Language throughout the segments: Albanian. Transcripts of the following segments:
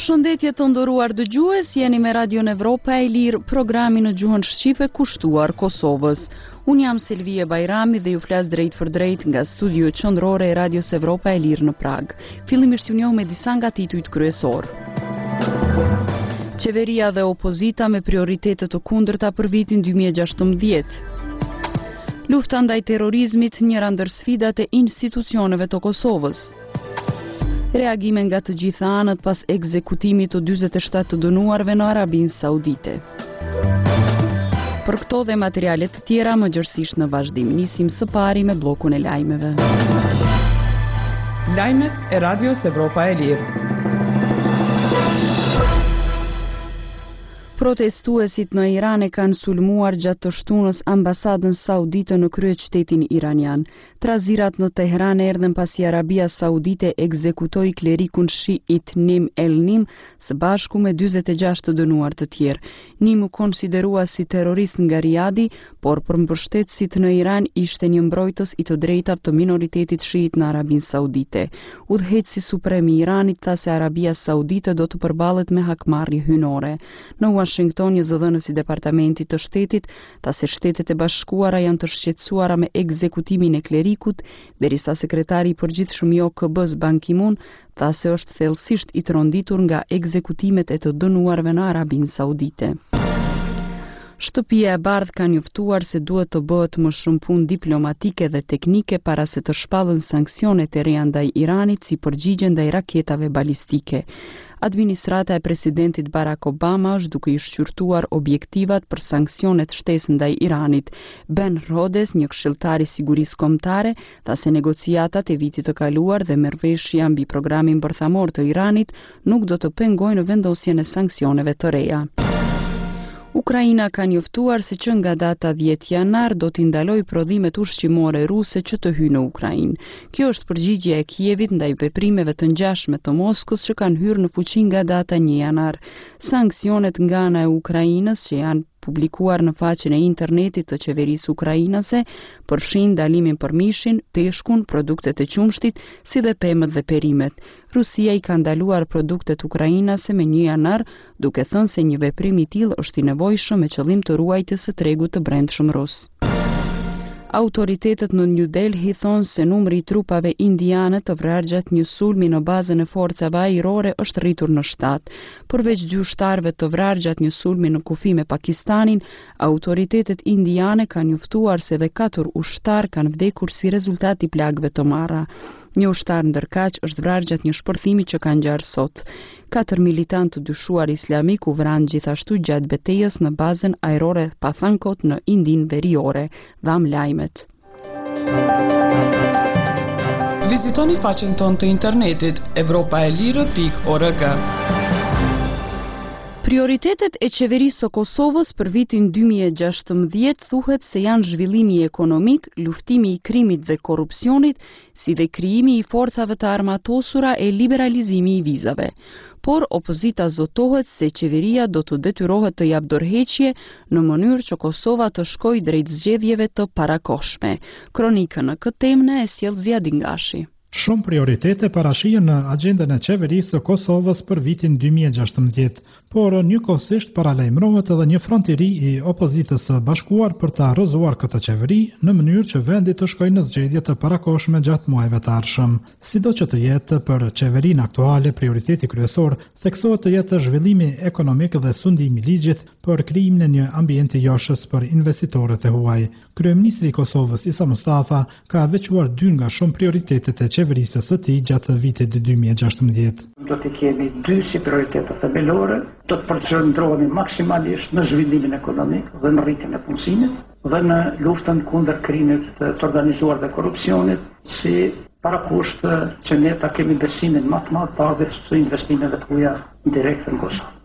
Përshëndetje të nderuar dëgjues, jeni me Radion Evropa e Lirë, programi në gjuhën shqipe kushtuar Kosovës. Unë jam Selvie Bajrami dhe ju flas drejt për drejt nga studio qendrore e Radios Evropa e Lirë në Prag. Fillimisht ju njoh me disa nga titujt kryesor. Qeveria dhe opozita me prioritete të kundërta për vitin 2016. Lufta ndaj terrorizmit, njëra ndër sfidat e institucioneve të Kosovës. Reagime nga të gjitha anët pas ekzekutimit të 47 të dënuarve në Arabinë Saudite. Për këto dhe materialet të tjera më gjërësisht në vazhdim, nisim së pari me bllokun e lajmeve. Lajmet e Radios Evropa e Lirë. Protestuesit në Iran e kanë sulmuar gjatë të shtunës ambasadën saudite në kryeqytetin iranian. Trazirat në Teheran erdhen pasi Arabia Saudite ekzekutoi klerikun shiit Nim el-Nim së bashku me 46 të dënuar të tjerë. Nim u konsiderua si terrorist nga Riadi, por për mbështetësit në Iran ishte një mbrojtës i të drejtave të minoritetit shiit në Arabinë Saudite. Udhëheqësi suprem i Iranit tha se Arabia Saudite do të përballet me hakmarrje hynore. Në Washington, një zëdhënës i Departamentit të Shtetit tha se Shtetet e Bashkuara janë të shqetësuara me ekzekutimin e klerikut, derisa sekretari i përgjithshëm i OKB-s Ban Ki-moon tha se është thellësisht i tronditur nga ekzekutimet e të dënuarve në Arabinë Saudite. Shtëpia e Bardhë ka njoftuar se duhet të bëhet më shumë punë diplomatike dhe teknike para se të shpallen sanksionet e reja ndaj Iranit si përgjigje ndaj raketave balistike. Administrata e presidentit Barack Obama është duke i shqyrtuar objektivat për sanksionet shtesë ndaj Iranit. Ben Rhodes, një këshilltar i sigurisë kombëtare, tha se negociatat e vitit të kaluar dhe marrëveshja mbi programin bërthamor të Iranit nuk do të pengojnë vendosjen e sanksioneve të reja. Ukraina ka njoftuar se që nga data 10 janar do t'i ndalojë prodhimet ushqimore ruse që të hyjnë në Ukrainë. Kjo është përgjigje e Kievit ndaj veprimeve të ngjashme të Moskës që kanë hyrë në fuqi nga data 1 janar. Sanksionet nga ana e Ukrainës që janë publikuar në faqen e internetit të qeverisë ukrainase përfshin ndalimin për mishin, peshkun, produktet e qumshtit, si dhe pemët dhe perimet. Rusia i ka ndaluar produktet ukrainase me 1 janar, duke thënë se një veprim i tillë është i nevojshëm me qëllim të ruajtjes së tregut të brendshëm rus. Autoritetet në New Delhi thonë se numri i trupave indiane të vrarë gjatë një sulmi në bazën e forcave ajrore është rritur në 7. Përveç 2 ushtarëve të vrarë gjatë një sulmi në kufi me Pakistanin, autoritetet indiane kanë njoftuar se edhe 4 ushtarë kanë vdekur si rezultat i plagëve të marra. Një ushtar ndërkaq është vrarë gjatë një shpërthimi që ka ngjarë sot. 4 militantë të dyshuar islamik u vranë gjithashtu gjatë betejës në bazën ajrore Pathankot në Indinë Veriore, dham lajmet. Vizitoni faqen tonë të internetit evropaelire.org. Prioritetet e qeverisë së Kosovës për vitin 2016 thuhet se janë zhvillimi ekonomik, luftimi i krimit dhe korrupsionit, si dhe krijimi i forcave të armatosura e liberalizimi i vizave. Por opozita zotohet se qeveria do të detyrohet të jap dorëheqje në mënyrë që Kosova të shkojë drejt zgjedhjeve të parakohshme. Kronikën në këtë temë e sjell Zia Dingashi. Shumë prioritete parashihen në agjendën e qeverisë së Kosovës për vitin 2016, por njëkohësisht paralajmërohet edhe një front i ri i opozitës së bashkuar për ta rrëzuar këtë qeveri në mënyrë që vendi të shkojë në zgjedhje të parakohshme gjatë muajve të ardhshëm. Sido që të jetë, për qeverinë aktuale prioriteti kryesor theksohet të jetë zhvillimi ekonomik dhe sundimi i ligjit për krijimin e një ambienti joshës për investitorët e huaj. Kryeministri i Kosovës Isa Mustafa ka veçuar 2 nga shumë prioritetet e qeverisë së tij gjatë vitit 2016. Do të kemi 2 si prioritete themelore, do të përqendrohemi maksimalisht në zhvillimin ekonomik dhe në rritjen e punësimit dhe në luftën kundër krimit të organizuar dhe korrupsionit, si parakusht që ne ta kemi besimin më të madh të ardhjes së investimeve të huaja direkte në Kosovë.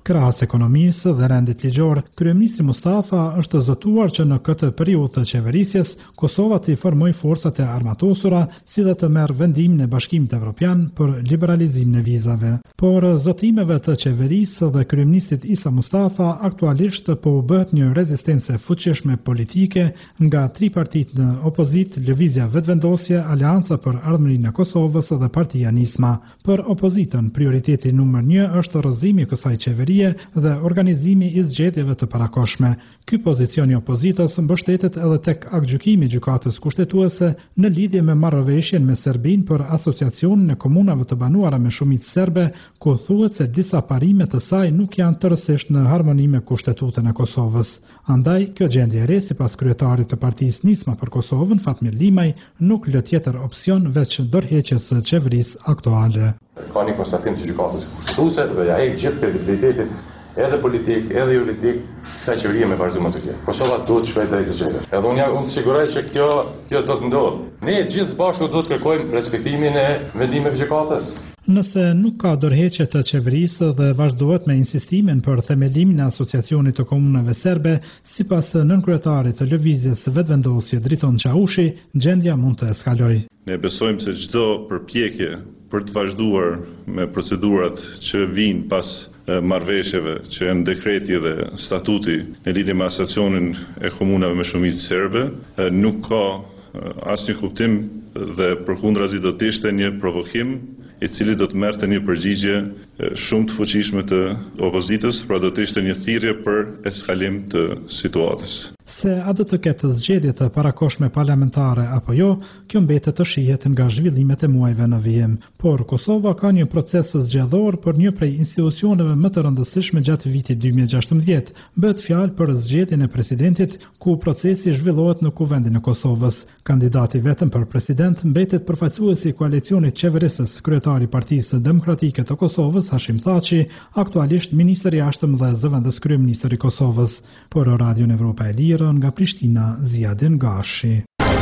Krahas ekonomisë dhe rendit ligjor, kryeministri Mustafa është zotuar që në këtë periudhë të qeverisjes Kosova të formoj forcat e armatosura, si dhe të merr vendimin e Bashkimit Evropian për liberalizimin e vizave. Por zotimeve të qeverisë dhe kryeministit Isa Mustafa aktualisht po u bëhet një rezistencë fuqishme politike nga tri partitë në opozit, Lëvizja Vetvendosje, Aleanca për Ardhmërinë e Kosovës dhe Partia Nisma. Për opozitën, prioriteti numër 1 është rrëzimi i kësaj qeverie dhe organizimi i zgjedhjeve të parakoshme. Ky pozicion i opozitës mbështetet edhe tek aktgjykimi i gjykatës kushtetuese në lidhje me marrëveshjen me Serbinë për asociacionin e komunave të banuara me shumicë serbe, ku thuhet se disa parime të saj nuk janë tërësisht në harmoni me Kushtetutën e Kosovës. Andaj, kjo gjendje e re sipas kryetarit të Partisë Nisma për Kosovën, Fatmir Limaj, nuk lë tjetër opsion veç dorëheqjes së qeverisë aktuale. Ka një konstatim të gjykatës kushtetuese dhe ja heq gjithë kredibilitetin edhe politik, edhe juridik, kësaj qeverie me vazhdim të tjerë. Kosova duhet të shkojë drejt zgjedhjeve. Edhe unë siguroj që kjo do të ndodhë. Ne gjithë bashku do të kërkojmë respektimin e vendimeve të gjykatës. Nëse nuk ka dorëheqje të qeverisë dhe vazhdohet me insistimin për themelimin e asociacionit të komunave serbe, sipas nënkryetarit të Lëvizjes Vetvendosje Driton Çaushi, gjendja mund të eskalojë. Ne besojmë se çdo përpjekje për të vazhduar me procedurat që vijnë pas marrëveshjeve që janë dekreti dhe statuti në lidhje me asociacionin e komunave me shumicë serbe, nuk ka asnjë kuptim dhe përkundrazi do të ishte një provokim i cili do të merrte një përgjigje shumë të fuqishme të opozitës, pra do të ishte një thirrje për eskalim të situatës. Se a do të ketë zgjedhje të parakoshme parlamentare apo jo, kjo mbetet të shihet nga zhvillimet e muajve në vijim. Por Kosova ka një proces zgjedhor për një prej institucioneve më të rëndësishme gjatë vitit 2016. Bëhet fjalë për zgjedhjen e presidentit, ku procesi zhvillohet në Kuvendin e Kosovës. Kandidati vetëm për president mbetet përfaqësuesi i koalicionit qeverisës, kryetari i Partisë Demokratike të Kosovës, Hashim Thaçi, aktualisht ministër i jashtëm dhe zëvendës kryeministër i Kosovës. Por Radion Evropa e Lirë nga Prishtina, Ziadin Gashi.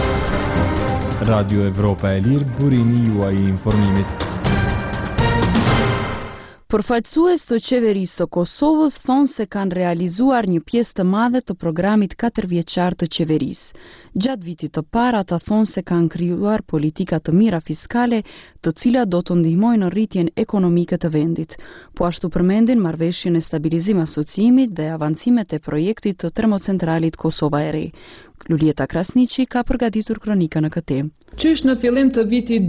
Radio Evropa e Lirë, burimi juaj i informimit. Përfaqësues të qeverisë së Kosovës thonë se kanë realizuar një pjesë të madhe të programit 4 vjeçar të qeverisë. Gjatë vitit të parë ata thonë se kanë krijuar politika të mira fiskale, të cilat do të ndihmojnë në rritjen ekonomike të vendit. Po ashtu përmendin marrëveshjen e stabilizim asociimit dhe avancimet e projektit të termocentralit Kosova e Re. Lulieta Krasniqi ka përgatitur kronikën në këtë temë. Qysh në fillim të vitit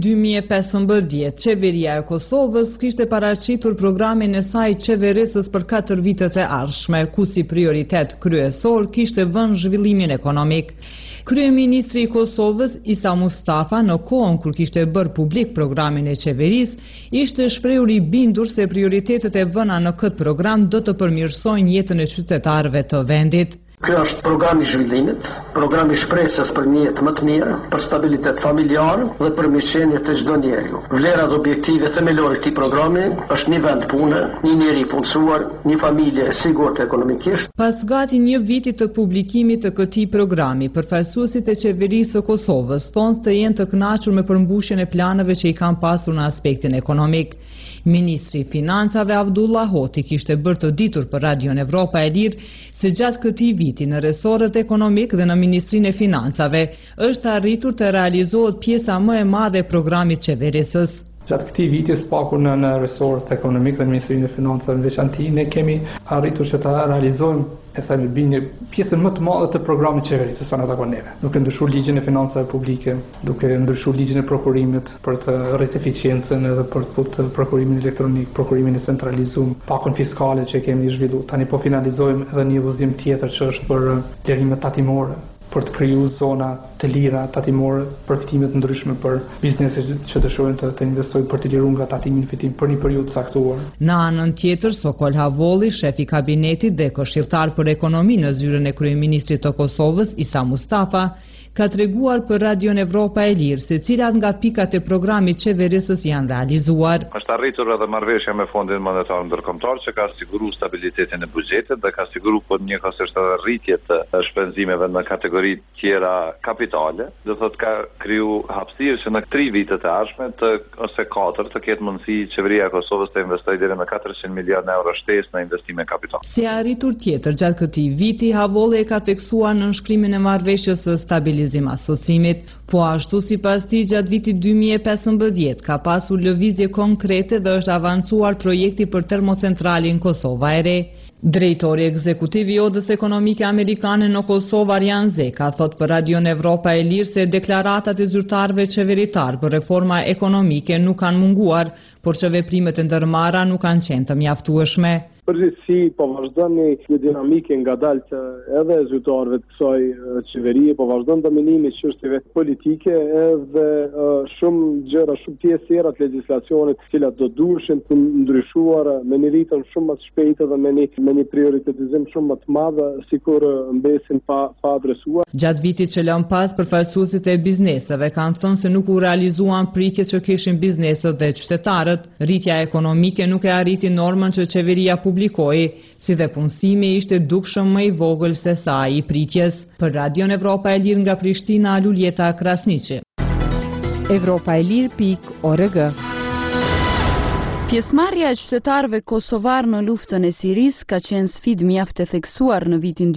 2015, qeveria e Kosovës kishte paraqitur programin e saj qeverisës për 4 vitet e ardhshme, ku si prioritet kryesor kishte vënë zhvillimin ekonomik. Kryeministri i Kosovës, Isa Mustafa, në kohën kur kishte bërë publik programin e qeverisë, ishte shprehur i bindur se prioritetet e vëna në këtë program do të përmirësojnë jetën e qytetarëve të vendit. Kjo është programi i zhvillimit, programi i shpresës për një jetë më të mirë, për stabilitet familjar dhe për mirëqenie të çdo njeriu. Vlerat dhe objektive themelore të këtij programi është një vend pune, një njeri i punësuar, një familje e sigurt ekonomikisht. Pas gati një viti të publikimit të këtij programi, përfaqësuesit e qeverisë së Kosovës thonë se jenë të kënaqur me përmbushjen e planeve që i kanë pasur në aspektin ekonomik. Ministri i Financave Avdullah Hoti kishte bërë të ditur për Radion Evropa e Lirë se gjatë këtij viti në resorët ekonomik dhe në Ministrinë e Financave është arritur të realizohet pjesa më e madhe e programit qeverisës. Gjatë këtij viti spaku në resorët ekonomik dhe në Ministrinë e Financave në veçantë ne kemi arritur që ta realizojmë një pjesën më të madhe të programit qeverisë sa në takon neve. Duke ndryshuar ligjin e financave publike, duke ndryshuar ligjin e prokurimit për të rritur eficiencën edhe për të futur prokurimin elektronik, prokurimin e centralizuar, pakon fiskale që kemi zhvilluar. Tani po finalizojmë edhe një vëzhgim tjetër që është për lirimet tatimore, për të krijuar zona të lira tatimore, përfitime të ndryshme për bizneset që dëshirojnë të investojnë për të liruar nga tatimi në fitim për një periudhë caktuar. Në anën tjetër, Sokol Havolli, shef i kabinetit dhe këshilltar për ekonomi në zyrën e kryeministrit të Kosovës, Isa Mustafa, ka treguar për Radion Evropa e Lirë se cilat nga pikat e programit qeverisës janë realizuar. Është arritur edhe marrëveshja me Fondin Monetar Ndërkombëtar që ka siguruar stabilitetin e buxhetit dhe ka siguruar për njëkohësisht edhe rritje të shpenzimeve në kategori tjera kapitale. Do thotë ka kriju hapësirë që në 3 vitet e ardhshme ose 4 të ketë mundësi qeveria e Kosovës të investojë deri në 400 miliardë euro shtesë në investime kapital. Si arritur tjetër gjatë këtij viti, Havolle e ka teksuar në nënshkrimin e marrëveshjes së stabilizim asocimit, po ashtu sipas tij gjatë vitit 2015 ka pasur lëvizje konkrete dhe është avancuar projekti për termocentralin Kosova e Re. Drejtori ekzekutiv i Odës Ekonomike Amerikane në Kosovë, Arjan Zeka, thot për Radion Evropa e Lirë se deklaratat e zyrtarëve qeveritar për reforma ekonomike nuk kanë munguar, por që veprimet e ndërmarra nuk kanë qenë të mjaftueshme. Përgjithësi po vazhdon një dinamike ngadalë edhe e zyrtarëve të kësaj qeverie, po vazhdon dominimi çështjeve politike edhe shumë gjëra, shumë pjesëra të legjislacionit të cilat do duheshin të ndryshuar me një ritëm shumë më të shpejtë dhe me një prioritizim shumë më të madh, sikur mbesin pa adresuar. Gjatë vitit që lëm pas, përfaqësuesit e bizneseve kanë thënë se nuk u realizuan pritjet që kishin bizneset dhe qytetarët. Rritja ekonomike nuk e arriti normën që qeveria publikoi, si dhe punësimi ishte dukshëm më i vogël se sa i pritjes. Për Radion Evropa e Lirë nga Prishtina, Luljeta Krasniqi. Evropaelir.org. Pjesëmarrja e qytetarëve kosovar në luftën e Sirisë ka qenë sfidë mjaft e theksuar në vitin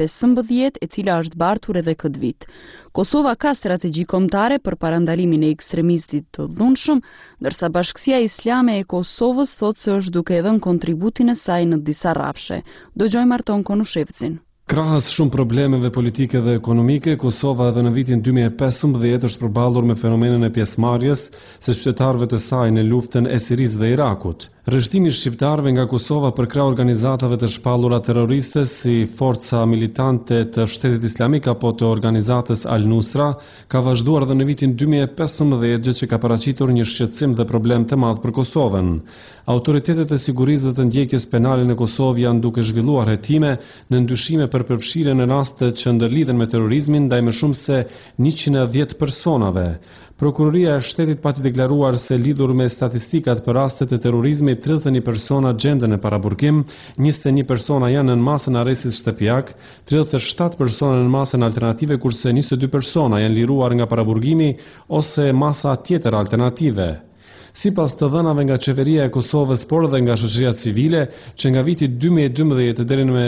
2015, e cila është bartur edhe këtë vit. Kosova ka strategji kombëtare për parandalimin e ekstremistit të dhunshëm, ndërsa Bashkësia Islame e Kosovës thotë se është duke dhënë kontributin e saj në disa rrafshe. Dëgjojmë Arton Konushevcin. Krahas shumë problemeve politike dhe ekonomike, Kosova edhe në vitin 2015 është përballur me fenomenën e pjesëmarrjes së qytetarëve të saj në luftën e Sirisë dhe Irakut. Rreshtimi shqiptarëve nga Kosova për krah organizatave të shpallura terroriste si forca militante të Shtetit Islamik apo të organizatës Al-Nusra ka vazhduar edhe në vitin 2015, gjë që ka paraqitur një shqetësim dhe problem të madh për Kosovën. Autoritetet e sigurisë dhe të ndjekjes penale në Kosovë janë duke zhvilluar hetime në ndyshime për përfshirje në raste që ndërlidhen me terrorizmin ndaj më shumë se 110 personave. Prokuroria e Shtetit pati deklaruar se lidhur me statistikat për rastet e terrorizmit, 31 persona gjenden në paraburgim, 21 persona janë në masën arrestit shtëpiak, 37 persona në masën alternative, kurse 22 persona janë liruar nga paraburgimi ose masa tjetër alternative. Sipas të dhënave nga qeveria e Kosovës, por edhe nga shoqëria civile, që nga viti 2012 deri në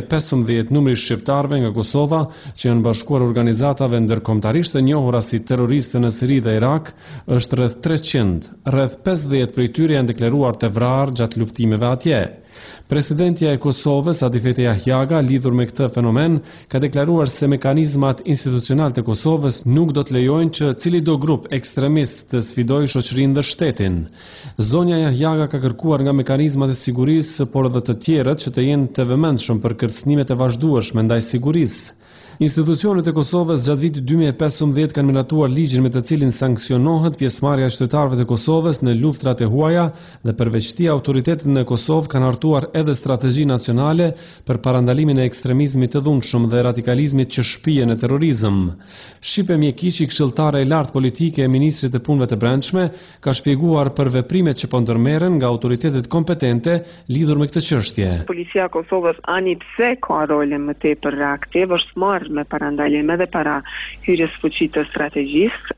2015 numri i shqiptarëve nga Kosova që janë bashkuar organizatave ndërkombëtarisht të njohura si terroristë në Siri dhe Irak është rreth 300. Rreth 50 prej tyre janë deklaruar të vrarë gjatë luftimeve atje. Presidentja e Kosovës, Adifete Jahjaga, lidhur me këtë fenomen, ka deklaruar se mekanizmat institucional të Kosovës nuk do të lejojnë që cili do grup ekstremist të sfidojë shoqërinë dhe shtetin. Zonja Jahjaga ka kërkuar nga mekanizmat e sigurisë, por edhe të tjerët që të jenë të vëmendshëm për kërcënimet e vazhdueshme ndaj sigurisë. Institucionet e Kosovës gjatë vitit 2015 kanë miratuar ligjin me të cilin sanksionohet pjesëmarrja e qytetarëve të Kosovës në luftrat e huaja dhe përveç këtij autoritetet në Kosovë kanë hartuar edhe strategji nacionale për parandalimin e ekstremizmit të dhunshëm dhe radikalizmit që shpihen në terrorizëm. Shqipe Mjekiqi, këshilltare e lartë politike e ministrit të punëve të brendshme, ka shpjeguar për veprimet që po ndërmerren nga autoritetet kompetente lidhur me këtë çështje. Policia e Kosovës ani pse ka role më tepër reaktiv, është marrë me parandalim edhe para hyrjes fuqit të strategjisë,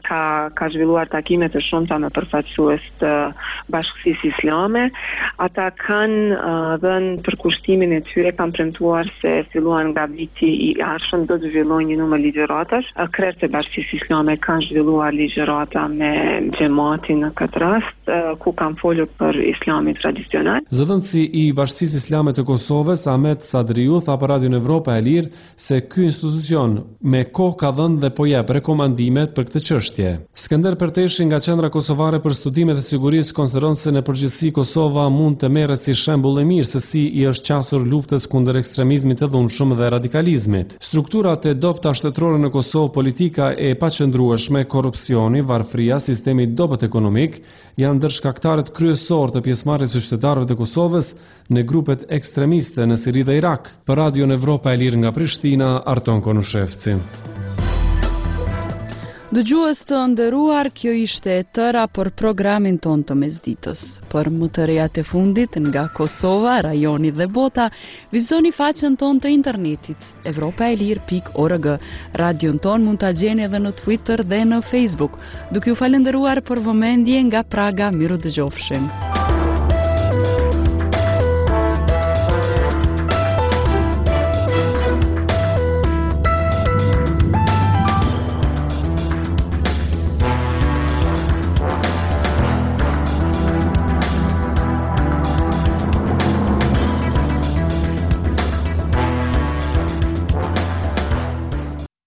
ka zhvilluar takime të shumta me përfaqësues të Bashkësisë Islame. Ata kanë dhënë përkushtimin e tyre, kanë premtuar se filluar nga viti i ardhshëm do të zhvillojnë një numër ligjëratash. Krerët e Bashkisë Islame kanë zhvilluar ligjërata me xhamatin në këtë rast, ku kanë folur për islamin tradicional. Zëdhënësi i Bashkisë Islame të Kosovës, Ahmet Sadriu, tha për Radion Evropa e Lirë se ky institucion me kohë ka dhënë dhe po jep rekomandimet për këtë çështje. Skënder Perteshi nga Qendra Kosovare për Studimet e Sigurisë konsideron se në përgjithësi Kosova mund të merret si shembull i mirë se si i është qasur luftës kundër ekstremizmit të dhunshëm dhe radikalizmit. Strukturat e dobta shtetërore në Kosovë, politika e paqëndrueshme, korrupsioni, varfëria, sistemi i dobët ekonomik janë ndër shkaktarët kryesor të pjesëmarrjes së qytetarëve të Kosovës në grupet ekstremiste në Siri dhe Irak. Për Radion Evropa e Lirë nga Prishtina, Arton Konushevci. Dëgjues të nderuar, kjo ishte e tëra për programin ton të mesditës. Për më të rejat e fundit nga Kosova, rajoni dhe bota, vizitoni faqen ton të internetit europaelir.org. Radion ton mund ta gjeni edhe në Twitter dhe në Facebook. Duke ju falenderuar për vëmendje nga Praga, miru dëgjofshim.